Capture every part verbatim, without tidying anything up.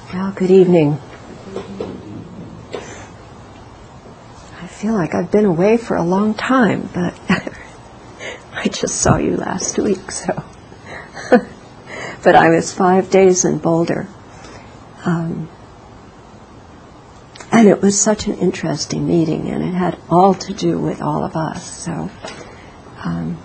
Well, good evening. I feel like I've been away for a long time, but I just saw you last week, so. But I was five days in Boulder. Um, and it was such an interesting meeting, and it had all to do with all of us, so. Um,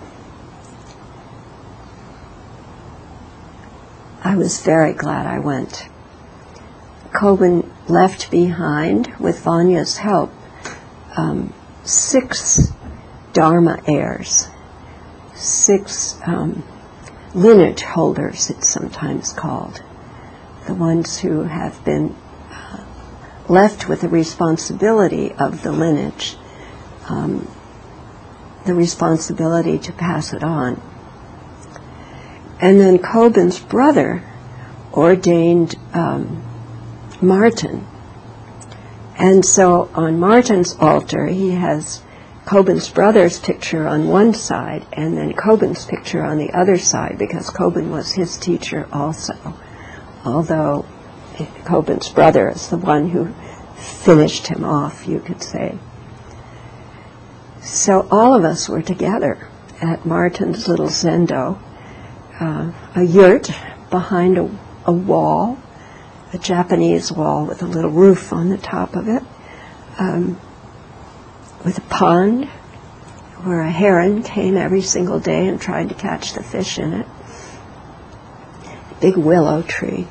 I was very glad I went. Kobun left behind, with Vanya's help, um, six Dharma heirs, six um, lineage holders, it's sometimes called, the ones who have been uh, left with the responsibility of the lineage, um, the responsibility to pass it on. And then Kobun's brother ordained um, Martin. And so on Martin's altar, he has Kobun's brother's picture on one side and then Kobun's picture on the other side, because Kobun was his teacher also, although Kobun's brother is the one who finished him off, you could say. So all of us were together at Martin's little zendo, uh, a yurt behind a, a wall, a Japanese wall with a little roof on the top of it, um, with a pond where a heron came every single day and tried to catch the fish in it, a big willow tree.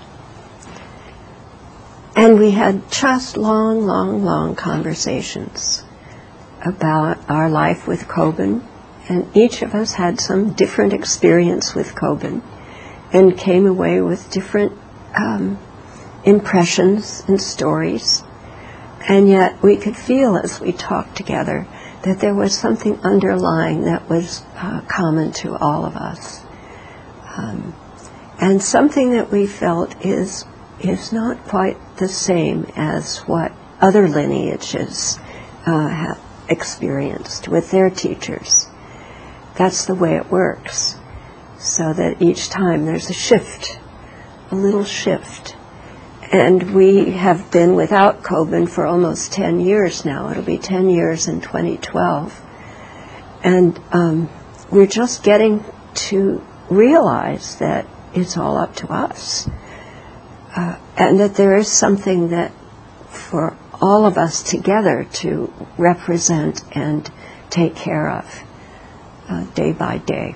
And we had just long, long, long conversations about our life with Kobun, and each of us had some different experience with Kobun and came away with different um, impressions and stories, and yet we could feel as we talked together that there was something underlying that was uh, common to all of us, um, and something that we felt is is not quite the same as what other lineages uh, have experienced with their teachers. That's the way it works, so that each time there's a shift, a little shift. And we have been without Kobun for almost ten years now. It'll be ten years in twenty twelve. And um, we're just getting to realize that it's all up to us. Uh, and that there is something that for all of us together to represent and take care of uh, day by day.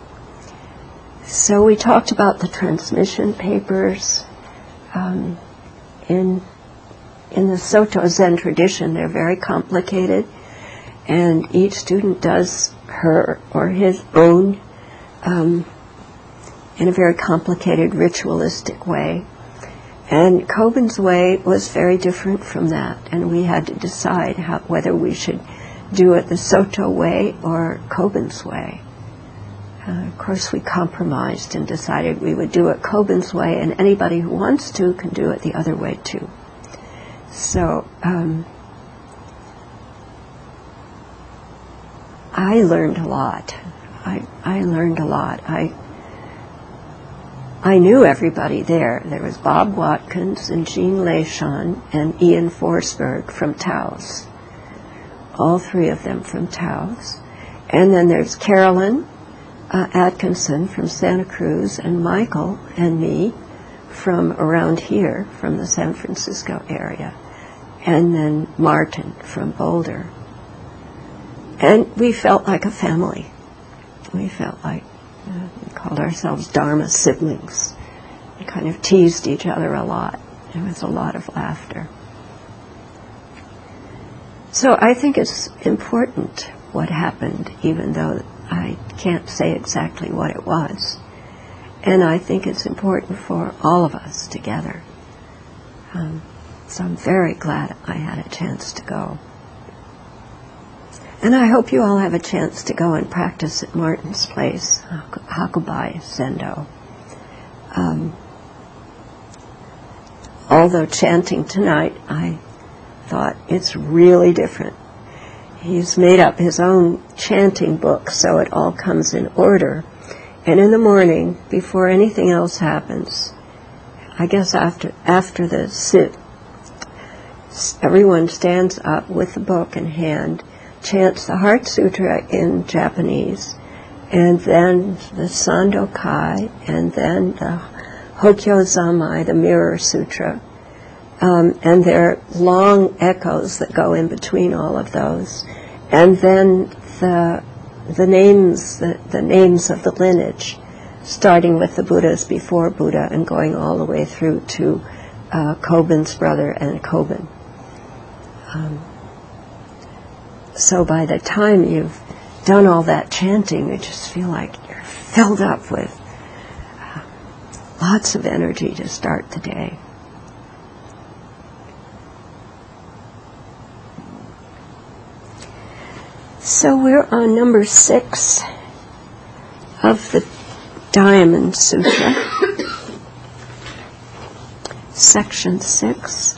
So we talked about the transmission papers. Um, in in the Soto Zen tradition, they're very complicated, and each student does her or his own um, in a very complicated ritualistic way. And Kobun's way was very different from that, and we had to decide how, whether we should do it the Soto way or Kobun's way. Uh, of course, we compromised and decided we would do it Kobun's way, and anybody who wants to can do it the other way too. So um, I learned a lot. I I learned a lot. I I knew everybody there. There was Bob Watkins and Jean Leishon and Ian Forsberg from Taos. All three of them from Taos. And then there's Carolyn Uh, Atkinson from Santa Cruz, and Michael and me from around here, from the San Francisco area, and then Martin from Boulder. And we felt like a family. We felt like, uh, we called ourselves Dharma siblings. We kind of teased each other a lot. There was a lot of laughter. So I think it's important what happened, even though I can't say exactly what it was. And I think it's important for all of us together. Um, so I'm very glad I had a chance to go. And I hope you all have a chance to go and practice at Martin's place, Hakubai Zendo. Um, although chanting tonight, I thought it's really different. He's made up his own chanting book, so it all comes in order. And in the morning, before anything else happens, I guess after after the sit, everyone stands up with the book in hand, chants the Heart Sutra in Japanese, and then the Sandokai, and then the Hokyo Zammai, the Mirror Sutra. Um, and there are long echoes that go in between all of those. And then the the names the, the names of the lineage, starting with the Buddhas before Buddha and going all the way through to uh, Kobun's brother and Kobun. Um, so by the time you've done all that chanting, you just feel like you're filled up with uh, lots of energy to start the day. So we're on number six of the Diamond Sutra, section six.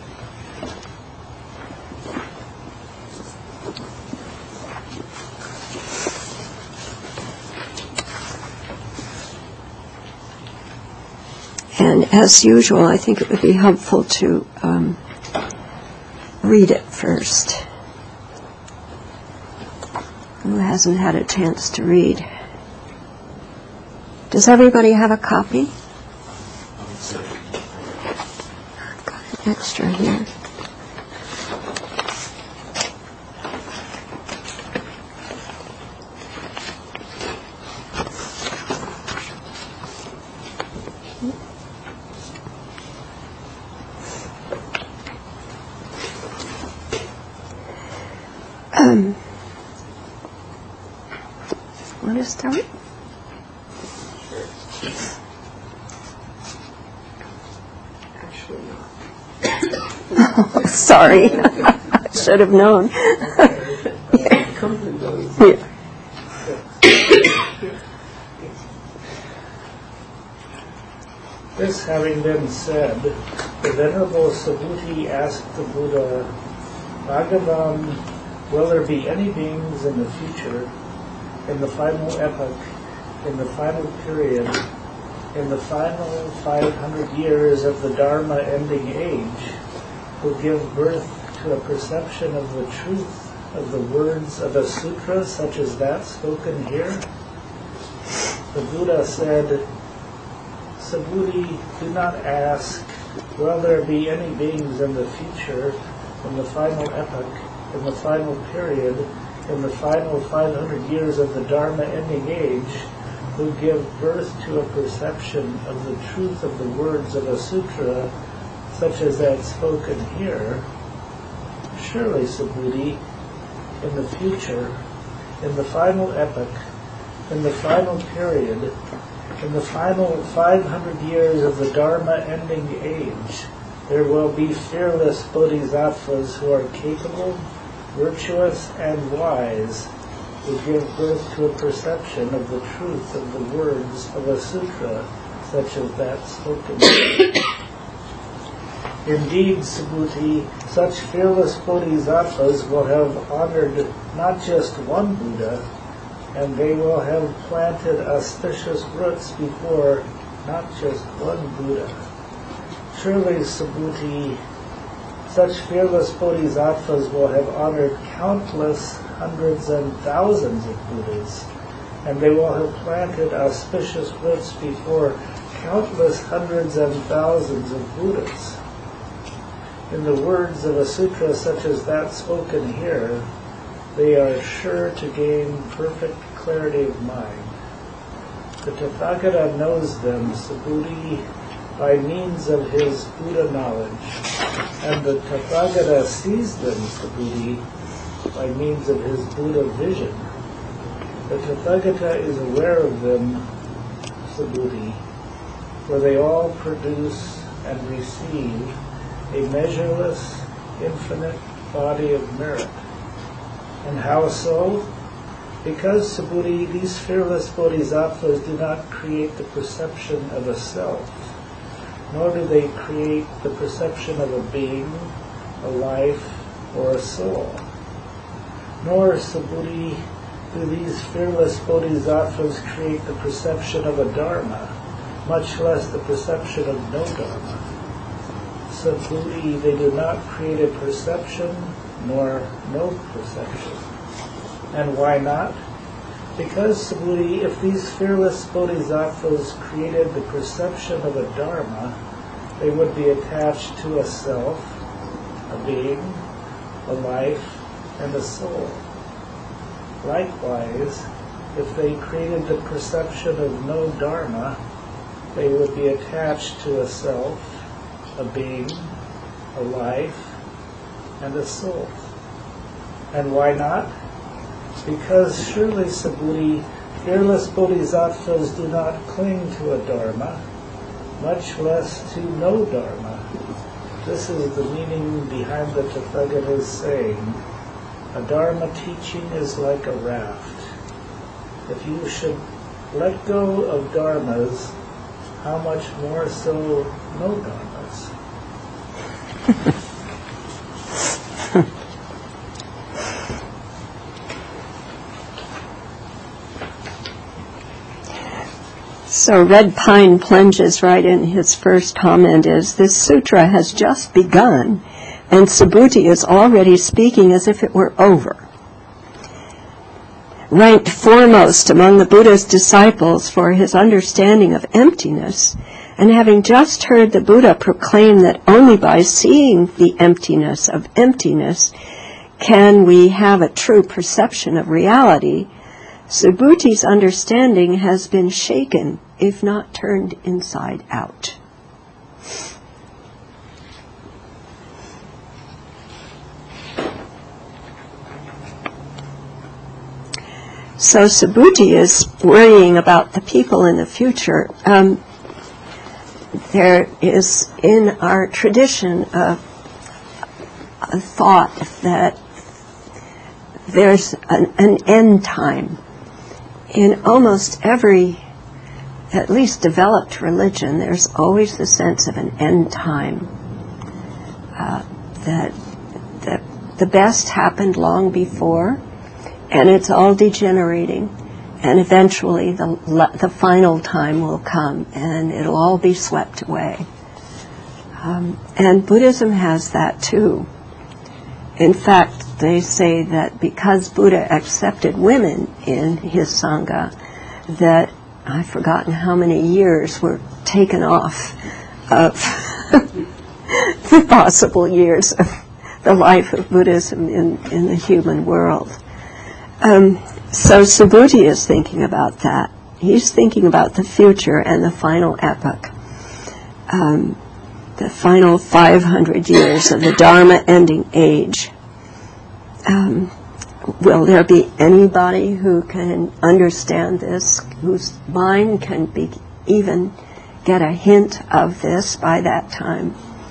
And as usual, I think it would be helpful to um, read it first. Who hasn't had a chance to read? Does everybody have a copy? I've got an extra here. Um, want to start? Actually not. Oh, sorry. I should have known. Yeah. This having been said, the Venerable Subhuti asked the Buddha, Bhagavan, will there be any beings in the future, in the final epoch, in the final period, in the final five hundred years of the Dharma ending age, who give birth to a perception of the truth of the words of a sutra such as that spoken here? The Buddha said, Subhuti, do not ask, will there be any beings in the future, in the final epoch, in the final period, in the final five hundred years of the Dharma ending age, who give birth to a perception of the truth of the words of a sutra, such as that spoken here? Surely, Subhuti, in the future, in the final epoch, in the final period, in the final five hundred years of the Dharma ending age, there will be fearless bodhisattvas who are capable, virtuous, and wise, who give birth to a perception of the truth of the words of a sutra, such as that spoken. Indeed, Subhuti, such fearless bodhisattvas will have honored not just one Buddha, and they will have planted auspicious roots before not just one Buddha. Surely, Subhuti, such fearless bodhisattvas will have honored countless hundreds and thousands of Buddhas, and they will have planted auspicious roots before countless hundreds and thousands of Buddhas. In the words of a sutra such as that spoken here, they are sure to gain perfect clarity of mind. The Tathagata knows them, Subhuti, by means of his Buddha knowledge, and the Tathagata sees them, Subhuti, by means of his Buddha vision. The Tathagata is aware of them, Subhuti, for they all produce and receive a measureless, infinite body of merit. And how so? Because, Subhuti, these fearless bodhisattvas do not create the perception of a self, nor do they create the perception of a being, a life, or a soul. Nor, Subhuti, do these fearless bodhisattvas create the perception of a dharma, much less the perception of no Dharma. Subhuti, they do not create a perception nor no perception. And why not? Because, Subhuti, if these fearless bodhisattvas created the perception of a Dharma, they would be attached to a self, a being, a life, and a soul. Likewise, if they created the perception of no Dharma, they would be attached to a self, a being, a life, and a soul. And why not? Because surely, Subhuti, fearless bodhisattvas do not cling to a Dharma, much less to no Dharma. This is the meaning behind the Tathagata's saying, a Dharma teaching is like a raft. If you should let go of Dharmas, how much more so no Dharmas? So Red Pine plunges right in. His first comment is, this sutra has just begun, and Subhuti is already speaking as if it were over. Ranked foremost among the Buddha's disciples for his understanding of emptiness, and having just heard the Buddha proclaim that only by seeing the emptiness of emptiness can we have a true perception of reality, Subhuti's understanding has been shaken, if not turned inside out. So Subhuti is worrying about the people in the future. Um, there is in our tradition a, a thought that there's an, an end time. In almost every, at least developed religion, there's always the sense of an end time. Uh, that, that the best happened long before, and it's all degenerating, and eventually the the final time will come, and it'll all be swept away. Um, and Buddhism has that too. In fact, they say that because Buddha accepted women in his Sangha, that I've forgotten how many years were taken off of the possible years of the life of Buddhism in, in the human world. Um, so Subhuti is thinking about that. He's thinking about the future and the final epoch, um, the final five hundred years of the Dharma ending age. Um, will there be anybody who can understand this, whose mind can be even get a hint of this by that time?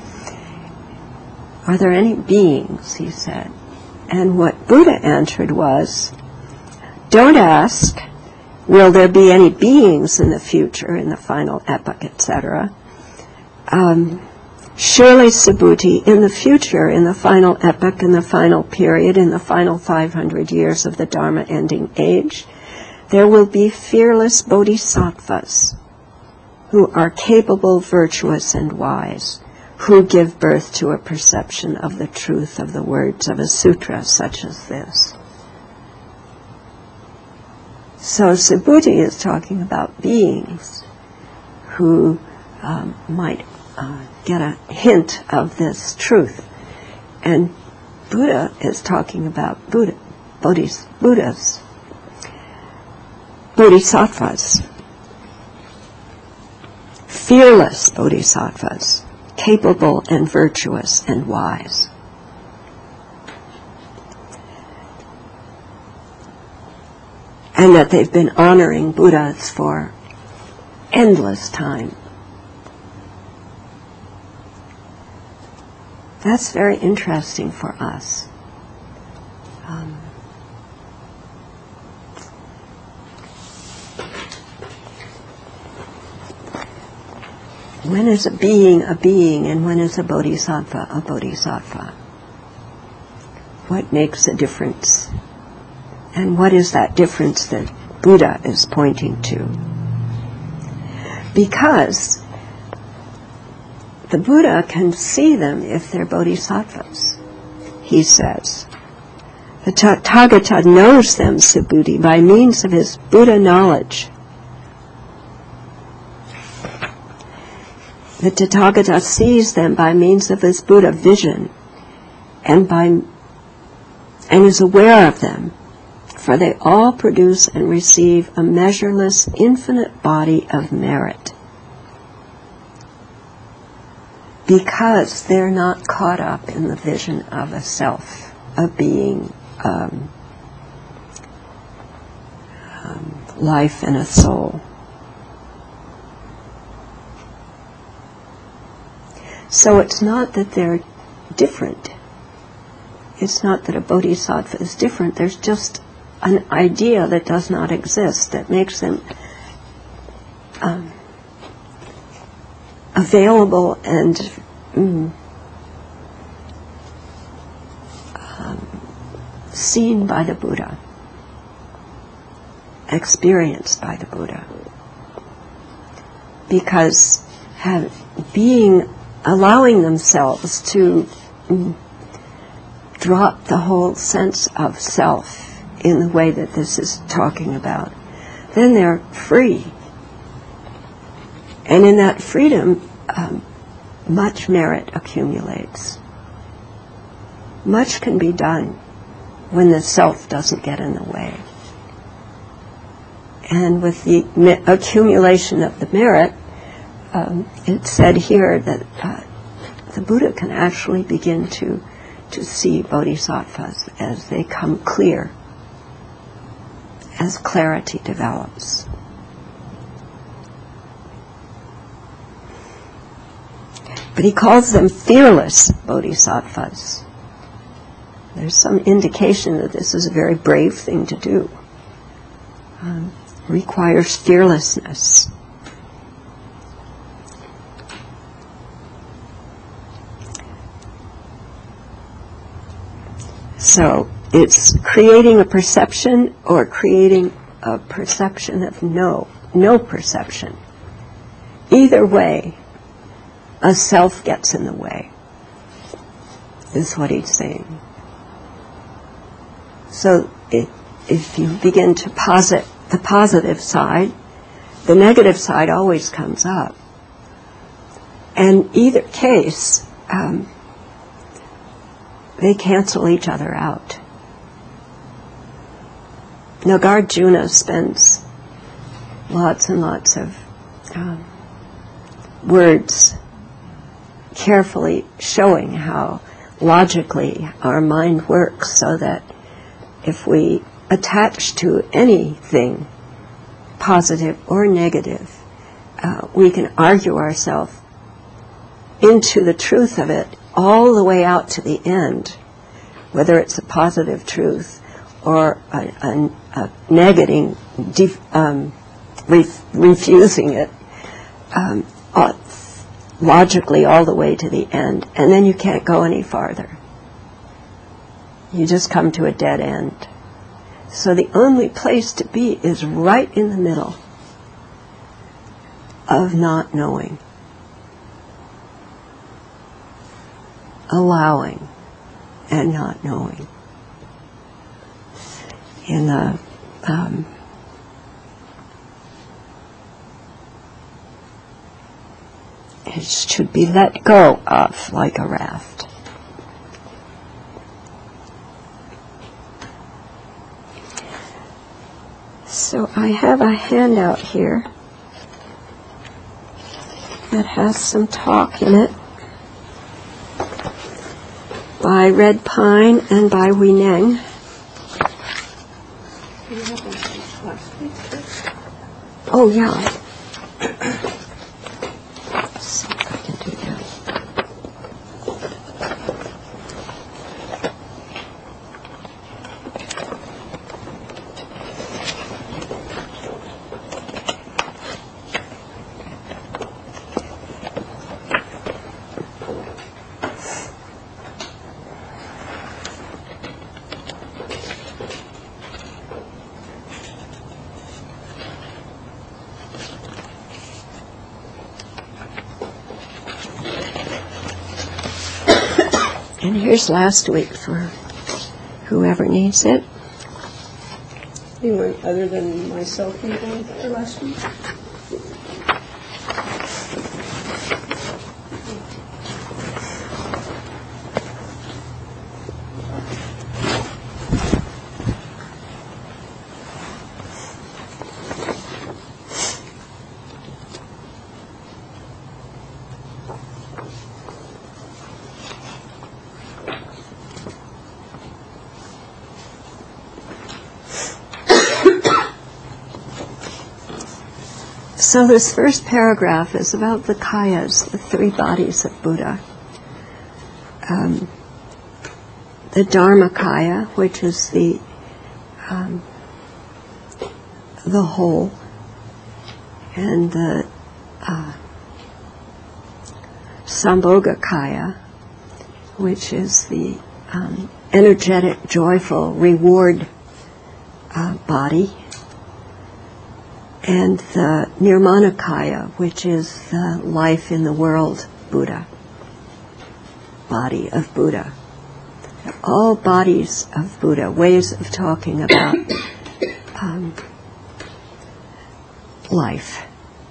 Are there any beings, he said. And what Buddha answered was, don't ask, will there be any beings in the future, in the final epoch, et cetera. Um, surely, Subhuti, in the future, in the final epoch, in the final period, in the final five hundred years of the Dharma ending age, there will be fearless bodhisattvas who are capable, virtuous, and wise, who give birth to a perception of the truth of the words of a sutra such as this. So Subhuti is talking about beings who um, might uh, get a hint of this truth. And Buddha is talking about Buddha, Bodhis, Buddhas, bodhisattvas, fearless bodhisattvas, capable and virtuous and wise. And that they've been honoring Buddhas for endless time. That's very interesting for us. Um, when is a being a being, and when is a bodhisattva a bodhisattva? What makes a difference? And what is that difference that Buddha is pointing to? because the Buddha can see them if they're bodhisattvas, he says. The Tathagata knows them, Subhuti, by means of his Buddha knowledge. The Tathagata sees them by means of his Buddha vision and by and is aware of them, for they all produce and receive a measureless, infinite body of merit, because they're not caught up in the vision of a self, of being um, um, life and a soul. So it's not that they're different. It's not that a bodhisattva is different. There's just an idea that does not exist that makes them um, available and mm, um, seen by the Buddha, experienced by the Buddha. Because have, being, allowing themselves to mm, drop the whole sense of self in the way that this is talking about, then they're free. And in that freedom, um, much merit accumulates. Much can be done when the self doesn't get in the way. And with the me- accumulation of the merit, um, it's said here that uh, the Buddha can actually begin to to see bodhisattvas as they come clear, as clarity develops. But he calls them fearless bodhisattvas. There's some indication that this is a very brave thing to do. Um, requires fearlessness. So it's creating a perception or creating a perception of no, no perception. Either way, a self gets in the way, is what he's saying. So it, if you begin to posit the positive side, the negative side always comes up. And either case, um, they cancel each other out. Nagarjuna spends lots and lots of um, words carefully showing how logically our mind works, so that if we attach to anything, positive or negative, uh, we can argue ourselves into the truth of it all the way out to the end, whether it's a positive truth or a, a, a negating, def, um, ref, refusing it, um, uh, logically all the way to the end, and then you can't go any farther. You just come to a dead end. So the only place to be is right in the middle of not knowing, allowing and not knowing. In the um, it should be let go of like a raft. So I have a handout here that has some talk in it by Red Pine and by Wei Neng. Oh, yeah. Let's see if I can do that. And here's last week for whoever needs it. Anyone other than myself need one for last week? So this first paragraph is about the kayas, the three bodies of Buddha. Um, the Dharmakaya, which is the um, the whole, and the uh, Sambhogakaya, which is the um, energetic, joyful, reward uh, body, and the Nirmanakaya, which is the life in the world Buddha, body of Buddha. All bodies of Buddha, ways of talking about um, life.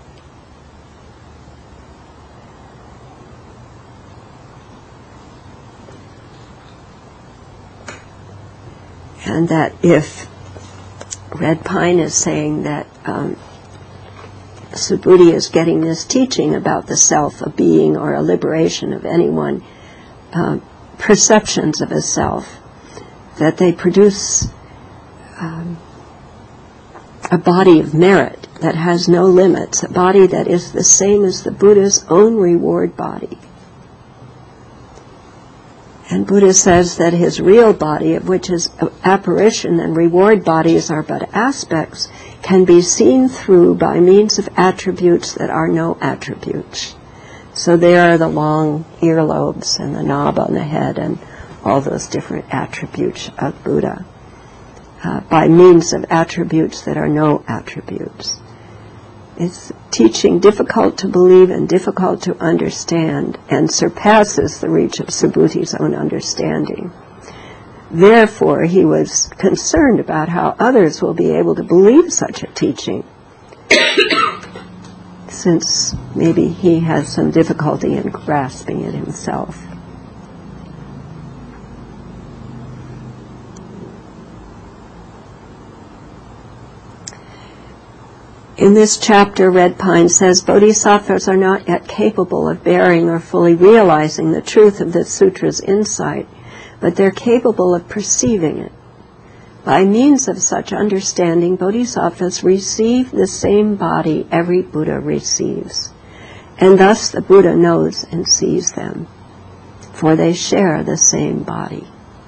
And that if Red Pine is saying that um, Subhuti is getting this teaching about the self, a being, or a liberation of anyone, uh, perceptions of a self, that they produce um, a body of merit that has no limits, a body that is the same as the Buddha's own reward body. And Buddha says that his real body, of which his apparition and reward bodies are but aspects, can be seen through by means of attributes that are no attributes. So there are the long earlobes and the knob on the head and all those different attributes of Buddha, uh, by means of attributes that are no attributes. It's teaching difficult to believe and difficult to understand, and surpasses the reach of Subhuti's own understanding. Therefore, he was concerned about how others will be able to believe such a teaching, since maybe he has some difficulty in grasping it himself. In this chapter, Red Pine says, Bodhisattvas are not yet capable of bearing or fully realizing the truth of the sutra's insight, but they're capable of perceiving it. By means of such understanding, Bodhisattvas receive the same body every Buddha receives, and thus the Buddha knows and sees them, for they share the same body.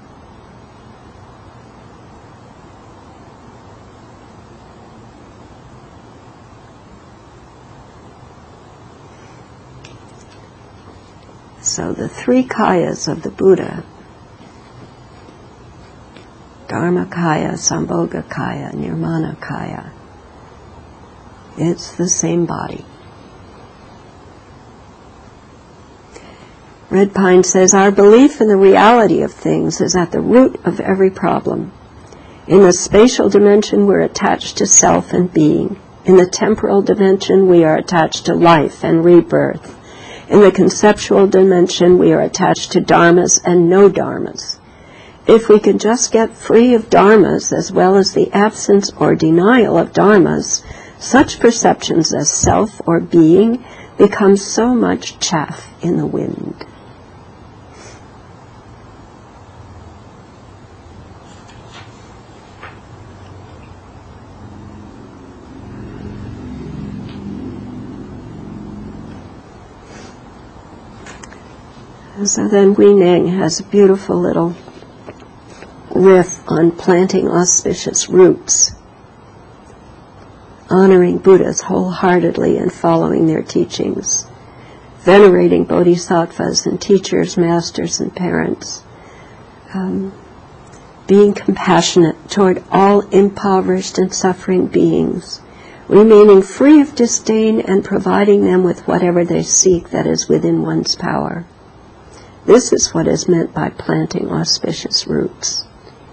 So the three kayas of the Buddha, Dharmakaya, Sambhogakaya, Nirmanakaya, it's the same body. Red Pine says, our belief in the reality of things is at the root of every problem. In the spatial dimension, we're attached to self and being. In the temporal dimension, we are attached to life and rebirth. In the conceptual dimension, we are attached to dharmas and no dharmas. If we can just get free of dharmas as well as the absence or denial of dharmas, such perceptions as self or being become so much chaff in the wind. So then Wei Ning has a beautiful little riff on planting auspicious roots, honoring Buddhas wholeheartedly and following their teachings, venerating bodhisattvas and teachers, masters, and parents, um, being compassionate toward all impoverished and suffering beings, remaining free of disdain and providing them with whatever they seek that is within one's power. This is what is meant by planting auspicious roots.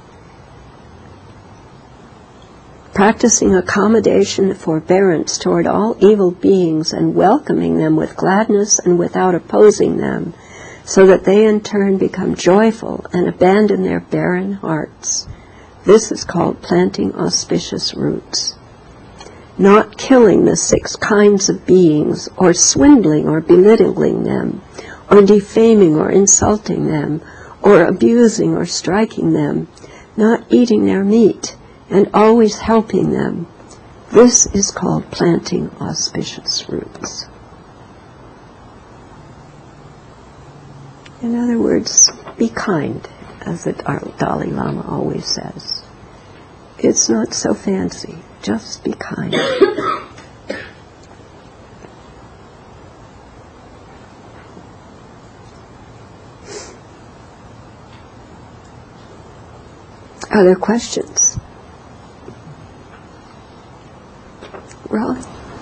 Practicing accommodation and forbearance toward all evil beings and welcoming them with gladness and without opposing them, so that they in turn become joyful and abandon their barren hearts. This is called planting auspicious roots. Not killing the six kinds of beings, or swindling or belittling them, or defaming or insulting them, or abusing or striking them, not eating their meat, and always helping them. This is called planting auspicious roots. In other words, be kind, as the Dalai Lama always says. It's not so fancy. Just be kind. Other questions? Ron?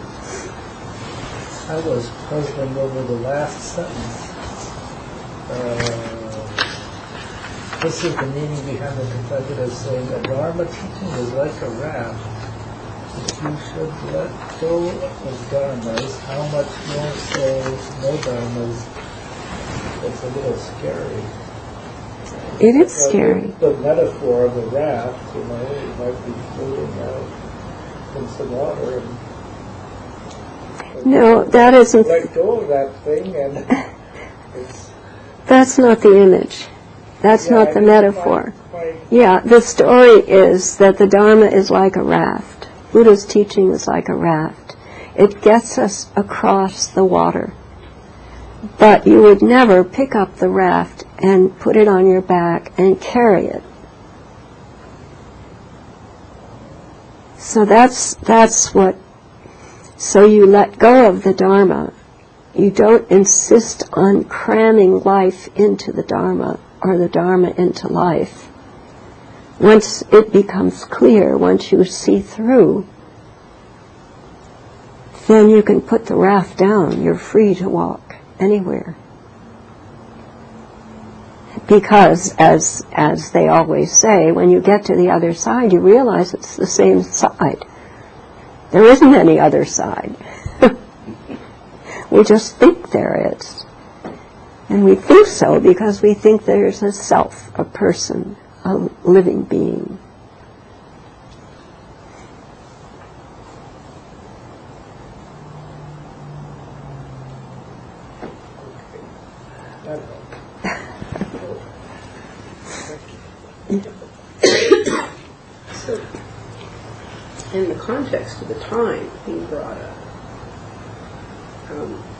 I was puzzling over the last sentence. Uh, this is the meaning behind the consecutive saying that Dharma teaching is like a raft. If you should let go of dharmas, how much more so no dharmas? It's a little scary. It is Uh, scary. The, the metaphor of the raft, you know, you might be floating out in some water and No, that isn't. let go of that thing, and it's. That's not the image. That's Yeah, not I the didn't metaphor. quite- quite- Yeah, the story is that the Dharma is like a raft. Buddha's teaching is like a raft. It gets us across the water. But you would never pick up the raft and put it on your back and carry it. So that's that's what. So you let go of the Dharma. You don't insist on cramming life into the Dharma or the Dharma into life. Once it becomes clear, once you see through, then you can put the raft down. You're free to walk anywhere. Because, as as they always say, when you get to the other side, you realize it's the same side. There isn't any other side. We just think there is. And we think so because we think there's a self, a person, a living being. So, in the context of the time being brought up, um,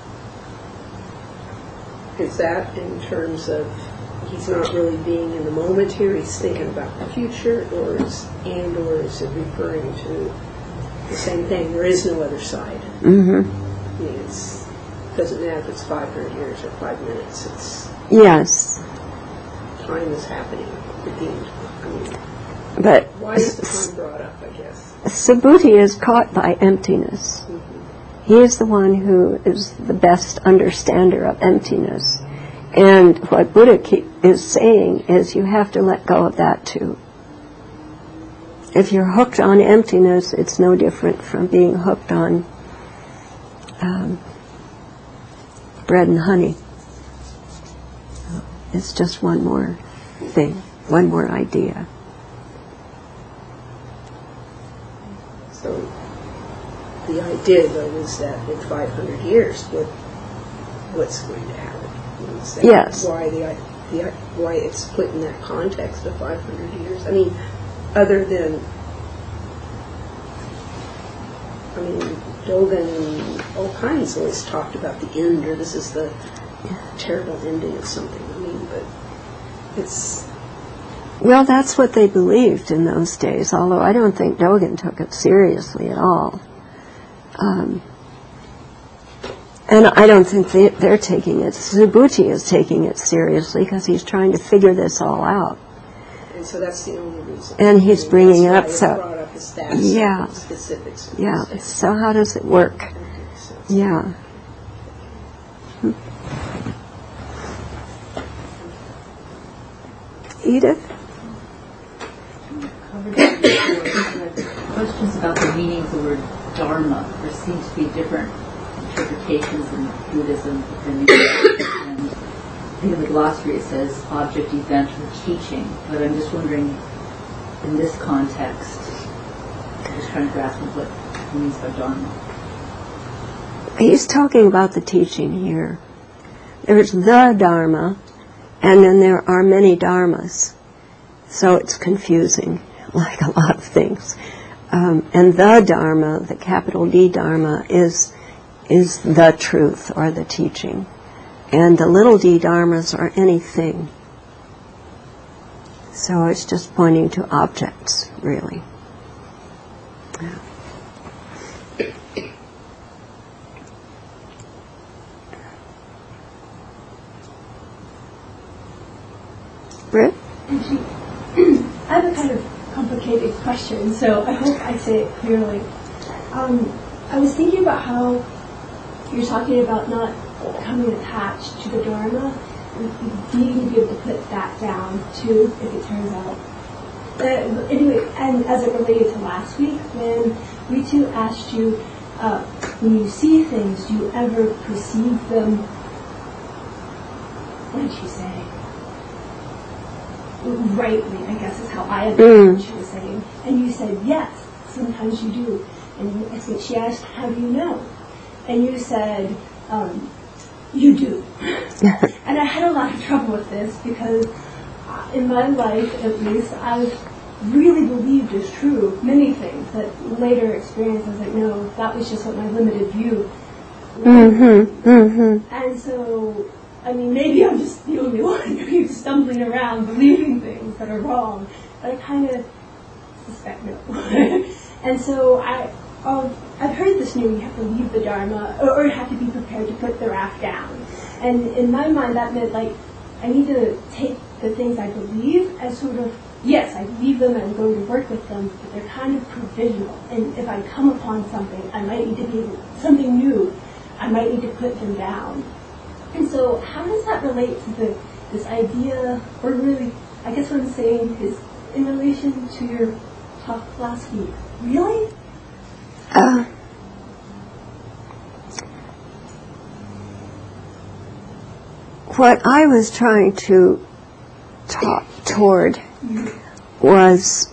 is that in terms of he's not really being in the moment here, he's thinking about the future, or is, and or is it referring to the same thing, there is no other side? Mm-hmm. I mean, it's, it doesn't matter if it's five hundred years or five minutes, it's Yes. time is happening, the being. I mean, But why is the time brought up, I guess? Subhuti is caught by emptiness. He is the one who is the best understander of emptiness. And what Buddha keep, is saying is you have to let go of that too. If you're hooked on emptiness, it's no different from being hooked on um, bread and honey. It's just one more thing, one more idea. So the idea, though, is that in five hundred years, what what's going to happen? Is that Yes. Why the, the why it's put in that context of five hundred years? I mean, other than, I mean, Dogen and all kinds always talked about the end, or this is the terrible ending of something. I mean, but it's. Well, that's what they believed in those days, although I don't think Dogen took it seriously at all. Um, and I don't think they, they're taking it. Subhuti is taking it seriously because he's trying to figure this all out. And so that's the only reason. And he's I mean, bringing that's up why it's so- brought up as that Yeah. specifics. Yeah, so how does it work? Okay, so- Yeah. Edith? Covered it before. Questions about the meaning of the word dharma. There seem to be different interpretations in Buddhism depending on, and I think in the glossary it says object, event, or teaching. But I'm just wondering, in this context, I'm just trying to grasp what he means by dharma. He's talking about the teaching here. There's the Dharma, and then there are many dharmas. So it's confusing, like a lot of things. Um, and the Dharma, the capital D Dharma, is is the truth or the teaching. And the little d dharmas are anything. So it's just pointing to objects, really. Yeah. Britt? Actually, I have a kind of complicated question, so I hope I say it clearly. Um, I was thinking about how you're talking about not becoming attached to the Dharma. Do you need to be able to put that down, too, if it turns out? Uh, anyway, and as it related to last week, when we two asked you, uh, when you see things, do you ever perceive them, what did she say? Rightly, I guess is how I understood what she was saying. And you said, yes, sometimes you do. And I think she asked, how do you know? And you said, um, you do. And I had a lot of trouble with this because in my life, at least, I've really believed is true many things that later experience I was like, no, that was just what my limited view was. Mm-hmm, mm-hmm. And so, I mean, maybe I'm just the only one who's stumbling around believing things that are wrong, but I kind of suspect no. And so I, um, I've heard this new, you have to leave the Dharma, or, or you have to be prepared to put the raft down. And in my mind, that meant, like, I need to take the things I believe as sort of, yes, I believe them and I'm going to work with them, but they're kind of provisional. And if I come upon something, I might need to be able, something new, I might need to put them down. And so how does that relate to the, this idea, or really, I guess what I'm saying is in relation to your talk last week. Really? Uh, what I was trying to talk toward mm-hmm. was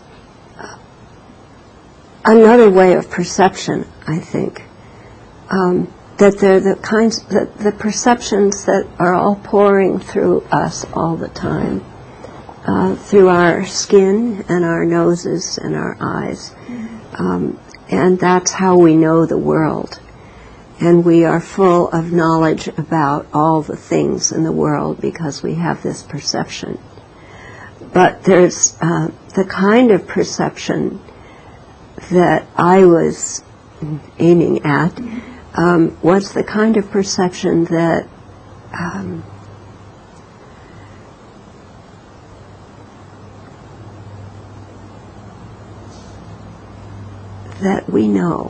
another way of perception, I think. Um, that they're the kinds, that the perceptions that are all pouring through us all the time, uh, through our skin and our noses and our eyes. Mm-hmm. Um, and that's how we know the world. And we are full of knowledge about all the things in the world because we have this perception. But there's uh, the kind of perception that I was aiming at, mm-hmm. Um, was the kind of perception that um, that we know.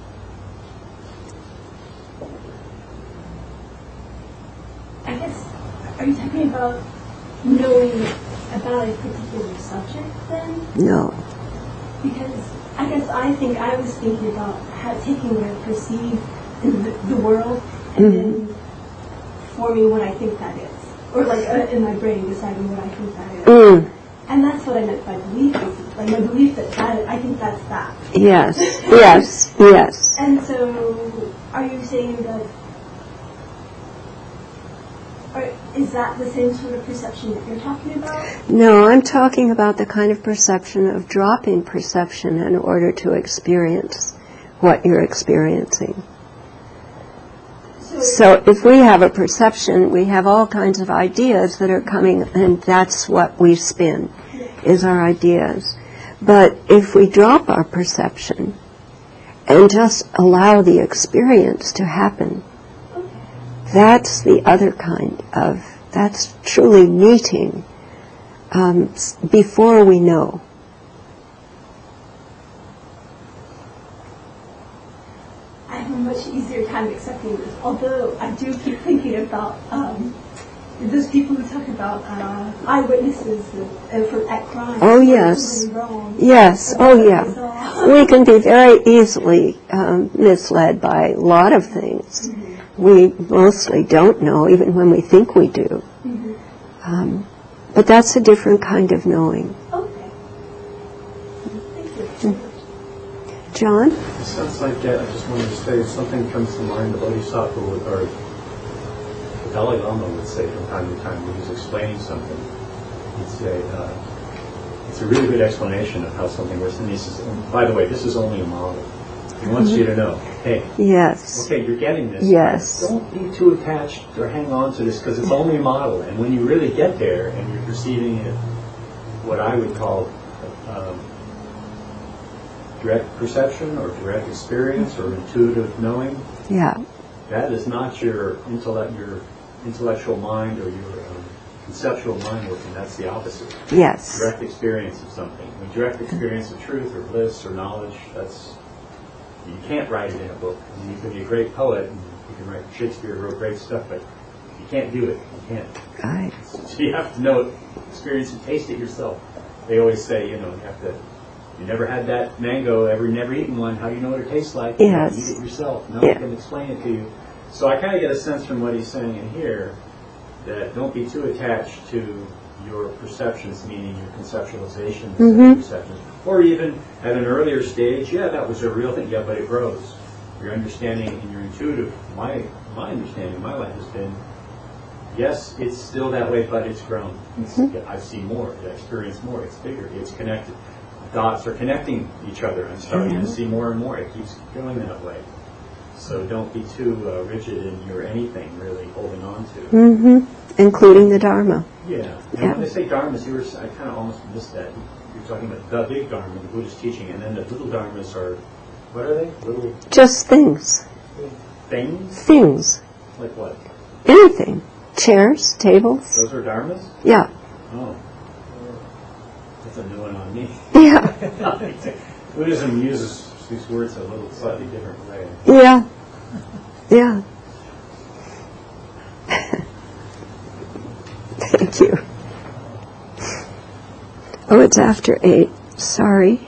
I guess, are you talking about knowing about a particular subject then? No. Because I guess I think I was thinking about how, taking what I perceive in the, the world and mm-hmm. then forming what I think that is. Or like uh, in my brain deciding what I think that is. Mm. And that's what I meant by belief. Like my belief that, that I think that's that. Yes, yes, yes. And so are you saying that, or is that the same sort of perception that you're talking about? No, I'm talking about the kind of perception of dropping perception in order to experience what you're experiencing. So, so if we have a perception, we have all kinds of ideas that are coming, and that's what we spin, is our ideas. But if we drop our perception and just allow the experience to happen, that's the other kind of, that's truly meeting um, before we know. I have a much easier time accepting this, although I do keep thinking about um, those people who talk about uh, eyewitnesses uh, for, at crime. Oh, yes. Wrong. Yes. Oh, yeah. We can be very easily um, misled by a lot of things. Mm-hmm. We mostly don't know, even when we think we do. Mm-hmm. Um, but that's a different kind of knowing. Okay. Thank you. Mm. John? It sounds like uh, I just wanted to say something comes to mind. The Bodhisattva would, or the Dalai Lama would say from time to time when he was explaining something, he'd say, uh, it's a really good explanation of how something works. And he says, and by the way, this is only a model. He wants you to know, hey, yes. okay, you're getting this. Yes. Don't be too attached or hang on to this because it's only a model. And when you really get there and you're perceiving it, what I would call um, direct perception or direct experience or intuitive knowing, yeah, that is not your intellect, your intellectual mind or your um, conceptual mind working. That's the opposite. yes, Direct experience of something. I mean, direct experience of truth or bliss or knowledge. That's you can't write it in a book. I mean, you can be a great poet and you can write. Shakespeare wrote great stuff, but you can't do it. You can't. right, So you have to know it, experience and taste it yourself. They always say, you know, you have to. You never had that mango, ever never eaten one. How do you know what it tastes like? Yes. You eat it yourself. No Yeah. one can explain it to you. So I kind of get a sense from what he's saying in here that don't be too attached to your perceptions, meaning your conceptualizations Mm-hmm. and perceptions. Or even at an earlier stage, yeah, that was a real thing. Yeah, but it grows. Your understanding and your intuitive, my my understanding of my life has been, yes, it's still that way, but it's grown. It's, Mm-hmm. I see more. I experience more. It's bigger. It's connected. Dots are connecting each other. I'm starting Mm-hmm. to see more and more. It keeps going that way. So don't be too uh, rigid in your anything, really, holding on to. mm-hmm. including the Dharma. Yeah. And Yeah. when they say dharmas, you were, I kind of almost missed that. You're talking about the big dharma, the Buddhist teaching, and then the little dharmas are, what are they? Little Just things, things? things, Like what? anything, chairs, tables. Those are dharmas? Yeah, Oh. That's a new one on me. yeah, Buddhism uses these words a little slightly different way. yeah, yeah. Thank you. Oh, it's after eight. Sorry.